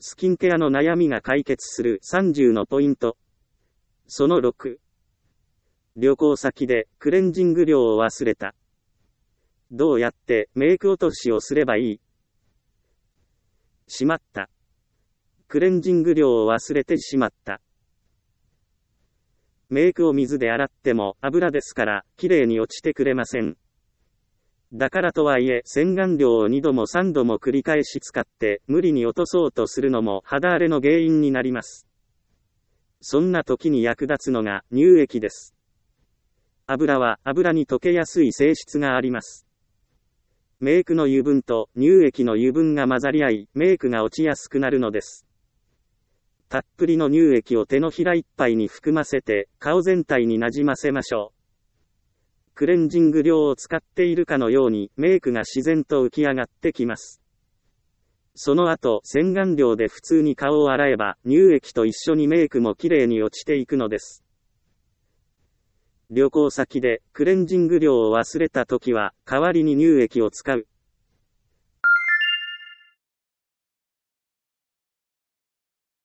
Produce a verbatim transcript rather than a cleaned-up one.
スキンケアの悩みが解決するさんじゅうのポイント。そのろく。旅行先でクレンジング料を忘れた。どうやってメイク落としをすればいい？しまった。クレンジング料を忘れてしまった。メイクを水で洗っても油ですからきれいに落ちてくれません。だからとはいえ洗顔料をにどもさんども繰り返し使って無理に落とそうとするのも肌荒れの原因になります。そんな時に役立つのが乳液です。油は油に溶けやすい性質があります。メイクの油分と乳液の油分が混ざり合いメイクが落ちやすくなるのです。たっぷりの乳液を手のひらいっぱいに含ませて顔全体になじませましょう。クレンジング料を使っているかのようにメイクが自然と浮き上がってきます。その後洗顔料で普通に顔を洗えば乳液と一緒にメイクもきれいに落ちていくのです。旅行先でクレンジング料を忘れた時は代わりに乳液を使う。